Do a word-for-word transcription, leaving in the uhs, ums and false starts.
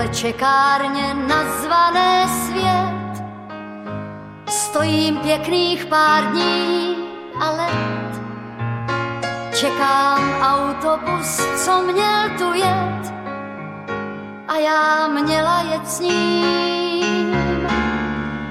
vedle čekárně nazvané Svět. Stojím pěkných pár dní a let. Čekám autobus, co měl tu jet, a já měla jet s ním.